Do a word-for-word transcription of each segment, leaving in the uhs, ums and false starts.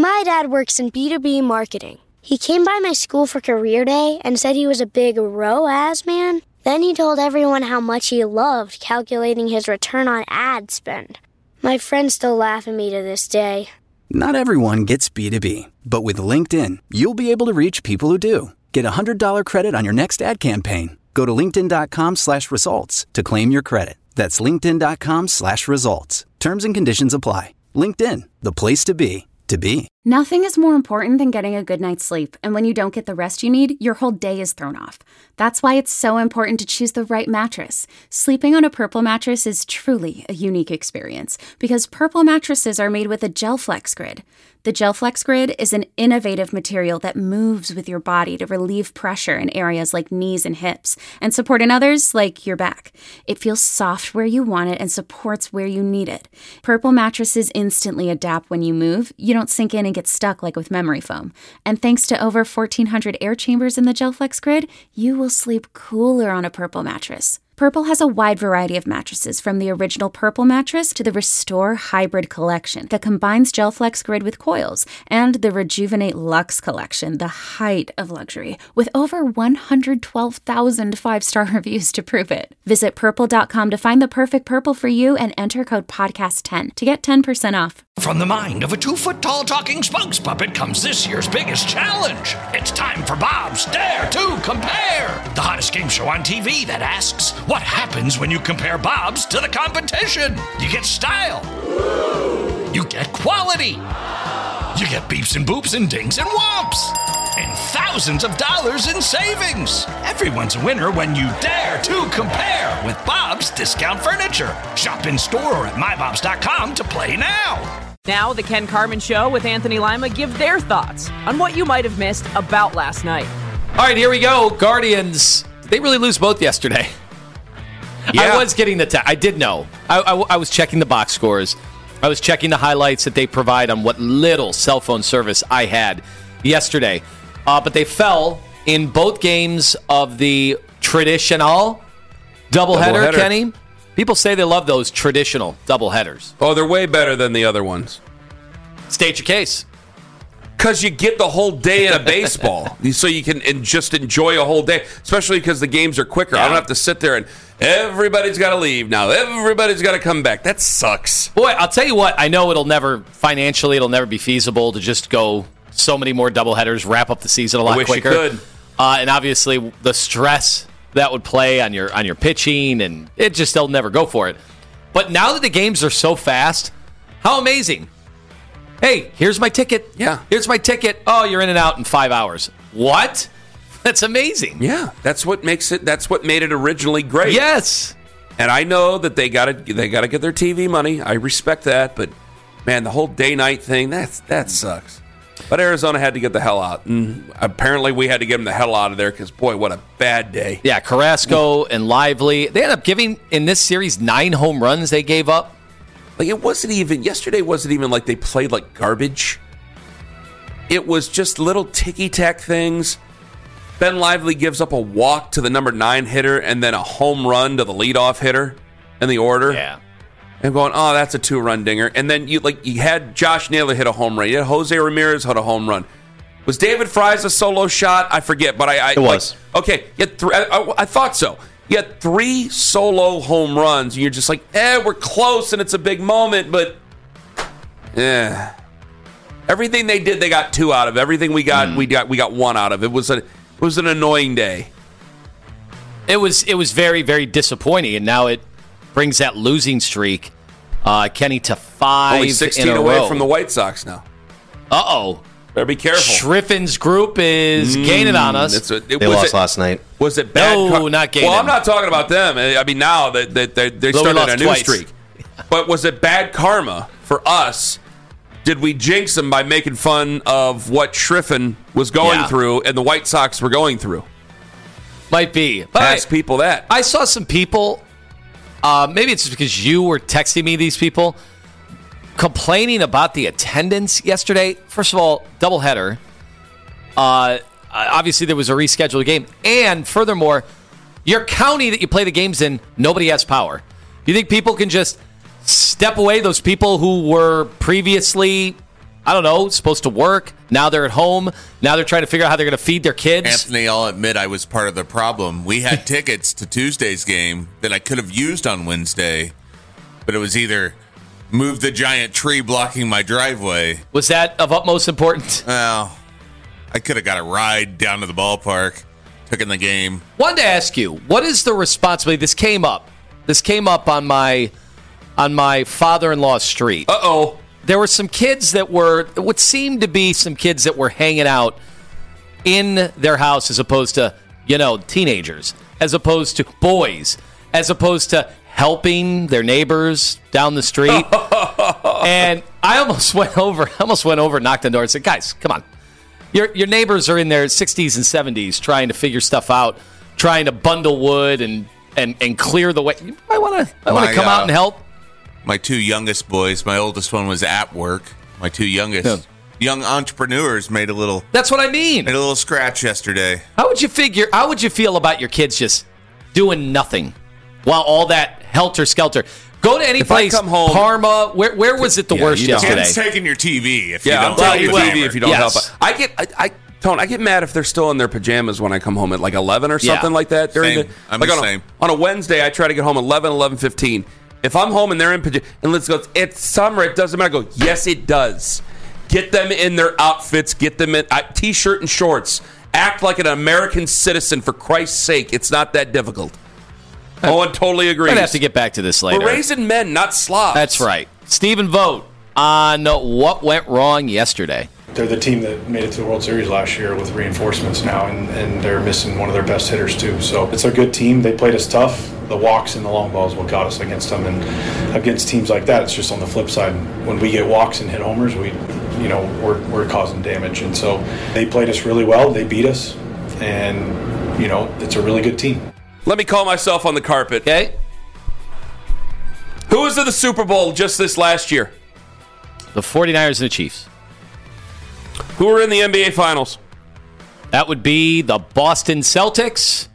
My dad works in B two B marketing. He came by my school for career day and said he was a big R O A S man. Then he told everyone how much he loved calculating his return on ad spend. My friends still laugh at me to this day. Not everyone gets B two B, but with LinkedIn, you'll be able to reach people who do. Get a one hundred dollars credit on your next ad campaign. Go to linkedin.com slash results to claim your credit. That's linkedin.com slash results. Terms and conditions apply. LinkedIn, the place to be, to be. Nothing is more important than getting a good night's sleep, and when you don't get the rest you need, your whole day is thrown off. That's why it's so important to choose the right mattress. Sleeping on a Purple mattress is truly a unique experience, because Purple mattresses are made with a GelFlex Grid. The GelFlex Grid is an innovative material that moves with your body to relieve pressure in areas like knees and hips, and support in others like your back. It feels soft where you want it and supports where you need it. Purple mattresses instantly adapt when you move. You don't sink in and get stuck like with memory foam. And thanks to over fourteen hundred air chambers in the GelFlex Grid, you will sleep cooler on a Purple mattress. Purple has a wide variety of mattresses, from the original Purple mattress to the Restore Hybrid collection that combines GelFlex Grid with coils, and the Rejuvenate Luxe collection, the height of luxury, with over one hundred twelve thousand five-star reviews to prove it. Visit purple dot com to find the perfect Purple for you and enter code podcast ten to get ten percent off. From the mind of a two-foot-tall talking spokes puppet comes this year's biggest challenge. It's time for Bob's Dare to Compare, the hottest game show on T V that asks, what happens when you compare Bob's to the competition? You get style. You get quality. You get beeps and boops and dings and whomps. And thousands of dollars in savings. Everyone's a winner when you dare to compare with Bob's Discount Furniture. Shop in store or at my bobs dot com to play now. Now, the Ken Carman Show with Anthony Lima give their thoughts on what you might have missed about last night. All right, here we go. Guardians, they really lose both yesterday. Yeah. I was getting the te- I did know. I, I, I was checking the box scores. I was checking the highlights that they provide on what little cell phone service I had yesterday. Uh, but they fell in both games of the traditional doubleheader, Doubleheader. Kenny. People say they love those traditional doubleheaders. Oh, they're way better than the other ones. State your case. Because you get the whole day in a baseball, so you can and just enjoy a whole day, especially because the games are quicker. Yeah. I don't have to sit there and everybody's got to leave now. Everybody's got to come back. That sucks. Boy, I'll tell you what. I know it'll never, financially, it'll never be feasible to just go so many more doubleheaders, wrap up the season a lot I wish quicker. You could. Uh, and obviously, the stress that would play on your on your pitching, and it just, they'll never go for it. But now that the games are so fast, how amazing. Hey, here's my ticket. Yeah. Here's my ticket. Oh, you're in and out in five hours. What? That's amazing. Yeah, that's what makes it. That's what made it originally great. Yes. And I know that they got to they got to get their T V money. I respect that, but man, the whole day night thing, that's that sucks. But Arizona had to get the hell out, and apparently we had to get them the hell out of there because boy, what a bad day. Yeah, Carrasco and Lively. They ended up giving in this series nine home runs. They gave up. Like it wasn't even yesterday. Wasn't even like they played like garbage. It was just little ticky-tack things. Ben Lively gives up a walk to the number nine hitter and then a home run to the leadoff hitter in the order. Yeah. And going, oh, that's a two-run dinger. And then you like you had Josh Naylor hit a home run. You had Jose Ramirez hit a home run. Was David Fry's a solo shot? I forget, but I, I it was like, okay. You had th- I, I, I thought so. You had three solo home runs, and you're just like, eh, we're close, and it's a big moment, but yeah. Everything they did, they got two out of. Everything we got, mm. we got, we got one out of. It was a, it was an annoying day. It was, it was very, very disappointing, and now it brings that losing streak, uh, Kenny, to five Only sixteen in a away row. from the White Sox now. Uh oh. Better be careful. Schriffin's group is mm, gaining on us. It's a, it, they was lost it, last night. Was it bad? No, car- not gaining. Well, I'm not talking about them. I mean, now that they, they, they Though started a new twice. streak. But was it bad karma for us? Did we jinx them by making fun of what Schriffen was going yeah. through and the White Sox were going through? Might be. But Ask I, people that. I saw some people, uh, maybe it's because you were texting me these people, complaining about the attendance yesterday. First of all, doubleheader. Uh, obviously, there was a rescheduled game. And furthermore, your county that you play the games in, nobody has power. You think people can just step away, those people who were previously I don't know, supposed to work. Now they're at home. Now they're trying to figure out how they're going to feed their kids. Anthony, I'll admit I was part of the problem. We had tickets to Tuesday's game that I could have used on Wednesday, but it was either move the giant tree blocking my driveway. Was that of utmost importance? Well, I could have got a ride down to the ballpark, took in the game. Wanted to ask you, what is the responsibility? This came up. This came up on my on my father-in-law's street. Uh-oh. There were some kids that were, what seemed to be some kids that were hanging out in their house as opposed to, you know, teenagers, as opposed to boys, as opposed to helping their neighbors down the street. And I almost went over, I almost went over, knocked on the door and said, guys, come on. Your your neighbors are in their sixties and seventies trying to figure stuff out, trying to bundle wood and, and, and clear the way. I want to I want to come uh, out and help. My two youngest boys, my oldest one was at work. My two youngest yeah. young entrepreneurs made a little. That's what I mean. Made a little scratch yesterday. How would you figure? How would you feel about your kids just doing nothing while all that helter skelter? Go to any if place. I come home, Parma. Where where was it the yeah, worst you know, yesterday? Ken's taking your T V if yeah, you don't. I'll take take the T V if you don't yes. help. I get I. I Tone, I get mad if they're still in their pajamas when I come home at like eleven or something yeah. like that. During same. the, I'm like the on same. A, on a Wednesday, I try to get home eleven, eleven fifteen. If I'm home and they're in pajamas, and let's go, it's summer, it doesn't matter. I go, yes, it does. Get them in their outfits. Get them in uh, T-shirt and shorts. Act like an American citizen, for Christ's sake. It's not that difficult. Owen totally agrees. I'd have to get back to this later. We're raising men, not slobs. That's right. Stephen Vogt on what went wrong yesterday. They're the team that made it to the World Series last year with reinforcements now, and, and they're missing one of their best hitters too. So it's a good team. They played us tough. The walks and the long balls what got us against them, and against teams like that, it's just on the flip side. When we get walks and hit homers, we, you know, we're we're causing damage. And so they played us really well. They beat us, and you know, it's a really good team. Let me call myself on the carpet. Okay. Who was in the Super Bowl just this last year? The 49ers and the Chiefs. Who were in the N B A Finals? That would be the Boston Celtics.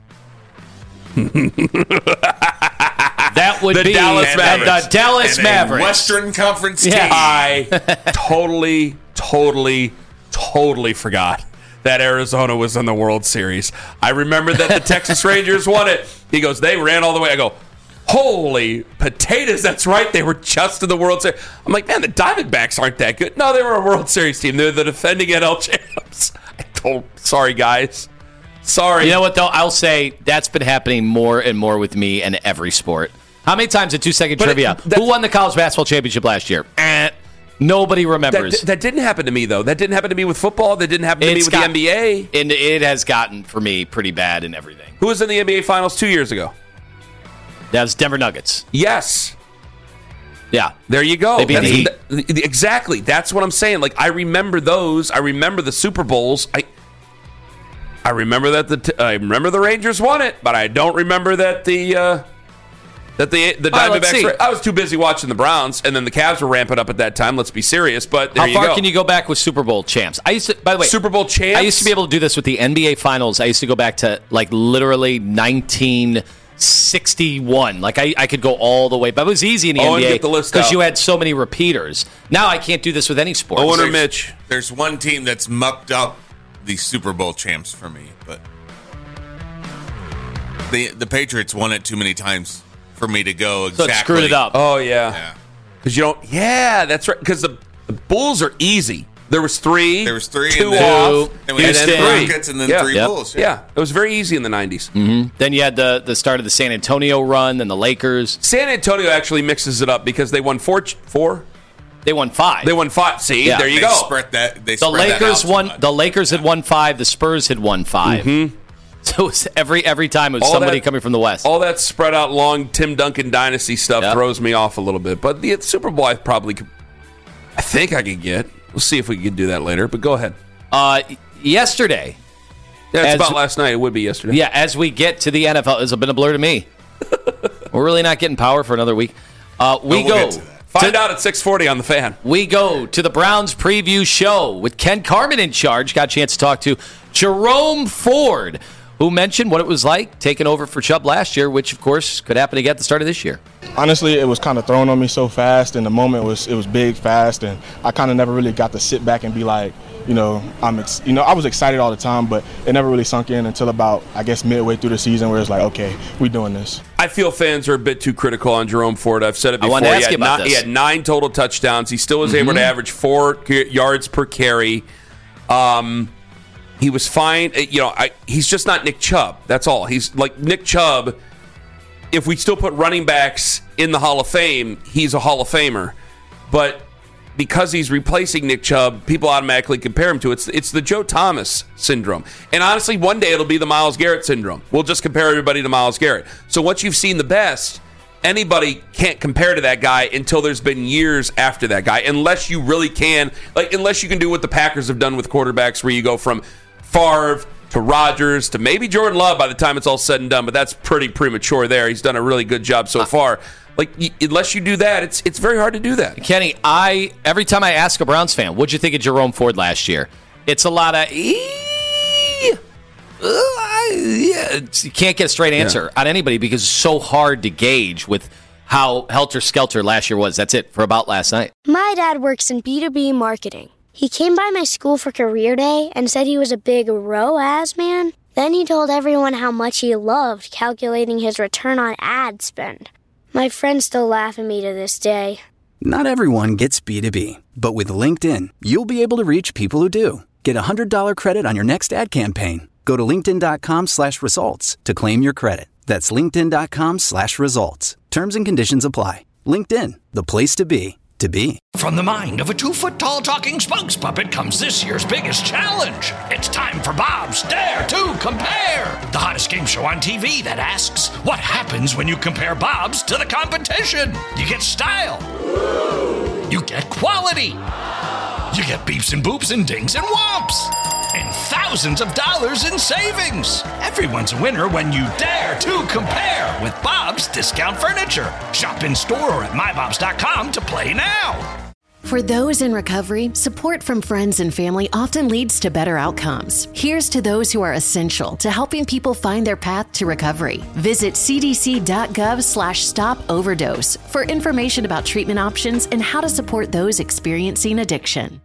That would the be Dallas Mavericks. the Dallas and Mavericks. A Western Conference team. Yeah. I totally, totally, totally forgot that Arizona was in the World Series. I remember that the Texas Rangers won it. He goes, they ran all the way. I go, holy potatoes, that's right. They were just in the World Series. I'm like, man, the Diamondbacks aren't that good. No, they were a World Series team. They're the defending N L champs. I told, sorry, guys. Sorry. You know what, though? I'll say that's been happening more and more with me in every sport. How many times at two-second trivia? It, Who won the college basketball championship last year? Eh, nobody remembers. That, that didn't happen to me, though. That didn't happen to me with football. That didn't happen to It's me with got, the N B A. And it has gotten, for me, pretty bad in everything. Who was in the N B A Finals two years ago? That was Denver Nuggets. Yes. Yeah. There you go. They beat That's, the Heat. th- th- exactly. That's what I'm saying. Like, I remember those. I remember the Super Bowls. I I remember that the t- I remember the Rangers won it, but I don't remember that the uh, that the the All right, let's see. Diamondbacks. I was too busy watching the Browns, and then the Cavs were ramping up at that time. Let's be serious. But there How you far go. can you go back with Super Bowl champs? I used to, by the way, Super Bowl champs? I used to be able to do this with the N B A Finals. I used to go back to like literally nineteen sixty-one. Like I, I could go all the way, but it was easy in the Owen, N B A get the list because out. you had so many repeaters. Now I can't do this with any sport. Owen or There's- Mitch? There's one team that's mucked up the Super Bowl champs for me, but the the Patriots won it too many times for me to go So exactly. it screwed it up. Oh yeah, Yeah. because you don't. Yeah, that's right. Because the, the Bulls are easy. There was three. There was three, two and then- off, and we had Houston. the Rockets, and then Yeah. three Yep. Bulls. Yeah, it was very easy in the nineties. Then you had the the start of the San Antonio run, then the Lakers. San Antonio actually mixes it up because they won four. Four. They won five. They won five. See, Yeah. there you They go. spread that. They the spread that Lakers out too won. much. The Lakers had won five. The Spurs had won five. Mm-hmm. So it was every every time it was All somebody that- coming from the West. All that spread out long Tim Duncan dynasty stuff Yep. throws me off a little bit. But the Super Bowl, I probably could. I think I could get. We'll see if we can do that later. But go ahead. Uh, yesterday. Yeah, it's As- about last night. It would be yesterday. Yeah, as we get to the N F L, it's been a blur to me. We're really not getting power for another week. Uh, we we'll go. get to that. Find to- out at six forty on the Fan. We go to the Browns preview show with Ken Carman in charge. Got a chance to talk to Jerome Ford, who mentioned what it was like taking over for Chubb last year, which, of course, could happen again at the start of this year. Honestly, it was kind of thrown on me so fast, and the moment was it was big, fast, and I kind of never really got to sit back and be like, you know, I'm, ex- you know, I was excited all the time, but it never really sunk in until about, I guess, midway through the season, where it's like, okay, we doing this. I feel fans are a bit too critical on Jerome Ford. I've said it before. I wanted to ask he, you had about ni- this. he had nine total touchdowns. He still was Mm-hmm. able to average four yards per carry. Um, he was fine. You know, I, he's just not Nick Chubb. That's all. He's like Nick Chubb. If we still put running backs in the Hall of Fame, he's a Hall of Famer. But because he's replacing Nick Chubb, people automatically compare him to it. It's, it's the Joe Thomas syndrome. And honestly, one day it'll be the Myles Garrett syndrome. We'll just compare everybody to Myles Garrett. So once you've seen the best, anybody can't compare to that guy until there's been years after that guy, unless you really can, like unless you can do what the Packers have done with quarterbacks, where you go from Favre to Rodgers to maybe Jordan Love by the time it's all said and done, but that's pretty premature there. He's done a really good job so far. Like, y- unless you do that, it's it's very hard to do that. Kenny, I every time I ask a Browns fan, what'd you think of Jerome Ford last year? It's a lot of, ee, uh, yeah. It's, you can't get a straight answer yeah. on anybody because it's so hard to gauge with how helter-skelter last year was. That's it for About Last Night. My dad works in B two B marketing. He came by my school for career day and said he was a big R O A S man. Then he told everyone how much he loved calculating his return on ad spend. My friends still laugh at me to this day. Not everyone gets B two B, but with LinkedIn, you'll be able to reach people who do. Get a one hundred dollars credit on your next ad campaign. Go to linkedin.com slash results to claim your credit. That's linkedin.com slash results. Terms and conditions apply. LinkedIn, the place to be, to be. From the mind of a two-foot-tall talking spokes puppet comes this year's biggest challenge. It's time for Bob's Dare to Compare, the hottest game show on T V that asks, what happens when you compare Bob's to the competition? You get style. You get quality. You get beeps and boops and dings and whomps. And thousands of dollars in savings. Everyone's a winner when you dare to compare with Bob's Discount Furniture. Shop in store or at my bobs dot com to play now. For those in recovery, support from friends and family often leads to better outcomes. Here's to those who are essential to helping people find their path to recovery. Visit cdc.gov slash stop overdose for information about treatment options and how to support those experiencing addiction.